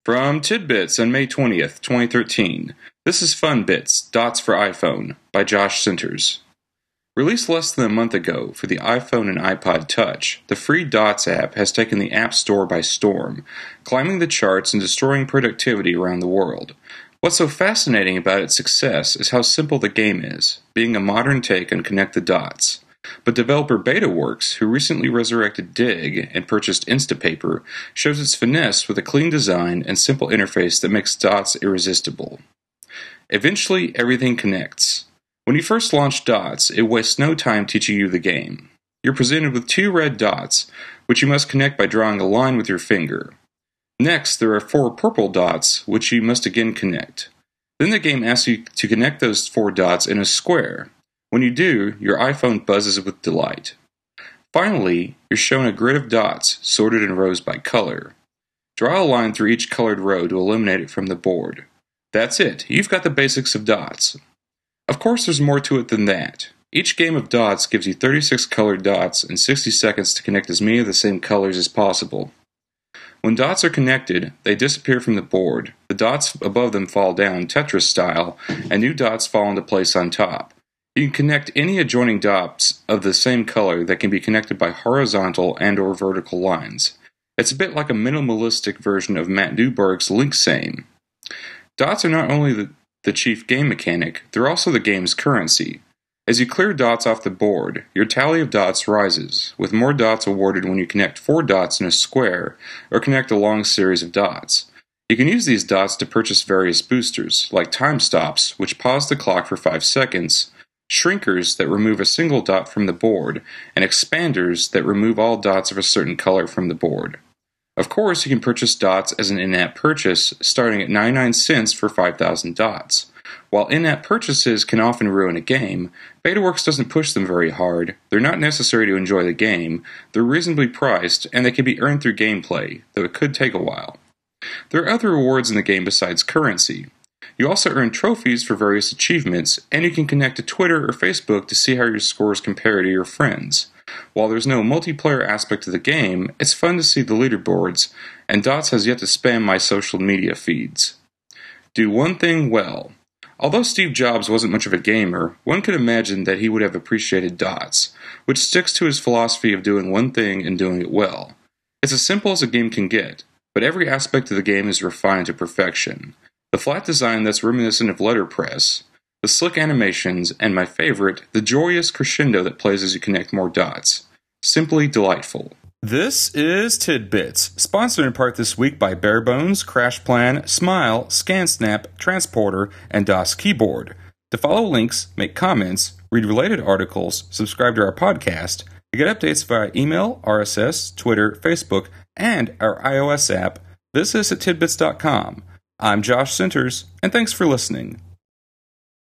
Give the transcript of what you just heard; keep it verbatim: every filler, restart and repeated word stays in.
From Tidbits on May twentieth, twenty thirteen, this is Fun Bits, Dots for iPhone, by Josh Centers. Released less than a month ago for the iPhone and iPod Touch, the free Dots app has taken the App Store by storm, climbing the charts and destroying productivity around the world. What's so fascinating about its success is how simple the game is, being a modern take on Connect the Dots. But developer BetaWorks, who recently resurrected Dig and purchased Instapaper, shows its finesse with a clean design and simple interface that makes Dots irresistible. Eventually, everything connects. When you first launch Dots, it wastes no time teaching you the game. You're presented with two red dots, which you must connect by drawing a line with your finger. Next, there are four purple dots, which you must again connect. Then the game asks you to connect those four dots in a square. When you do, your iPhone buzzes with delight. Finally, you're shown a grid of dots, sorted in rows by color. Draw a line through each colored row to eliminate it from the board. That's it, you've got the basics of Dots. Of course, there's more to it than that. Each game of Dots gives you thirty-six colored dots and sixty seconds to connect as many of the same colors as possible. When dots are connected, they disappear from the board, the dots above them fall down Tetris style, and new dots fall into place on top. You can connect any adjoining dots of the same color that can be connected by horizontal and or vertical lines. It's a bit like a minimalistic version of Matt Newberg's Linksane. Dots are not only the, the chief game mechanic, they're also the game's currency. As you clear dots off the board, your tally of dots rises, with more dots awarded when you connect four dots in a square or connect a long series of dots. You can use these dots to purchase various boosters, like time stops, which pause the clock for five seconds, shrinkers that remove a single dot from the board, and expanders that remove all dots of a certain color from the board. Of course, you can purchase dots as an in-app purchase, starting at ninety-nine cents for five thousand dots. While in-app purchases can often ruin a game, BetaWorks doesn't push them very hard. They're not necessary to enjoy the game, they're reasonably priced, and they can be earned through gameplay, though it could take a while. There are other rewards in the game besides currency. You also earn trophies for various achievements, and you can connect to Twitter or Facebook to see how your scores compare to your friends. While there's no multiplayer aspect to the game, it's fun to see the leaderboards, and Dots has yet to spam my social media feeds. Do one thing well. Although Steve Jobs wasn't much of a gamer, one could imagine that he would have appreciated Dots, which sticks to his philosophy of doing one thing and doing it well. It's as simple as a game can get, but every aspect of the game is refined to perfection. The flat design that's reminiscent of letterpress, the slick animations, and my favorite, the joyous crescendo that plays as you connect more dots. Simply delightful. This is Tidbits, sponsored in part this week by Barebones, CrashPlan, Smile, ScanSnap, Transporter, and DOS Keyboard. To follow links, make comments, read related articles, subscribe to our podcast, and get updates via email, R S S, Twitter, Facebook, and our iOS app, visit us at tidbits dot com. I'm Josh Centers, and thanks for listening.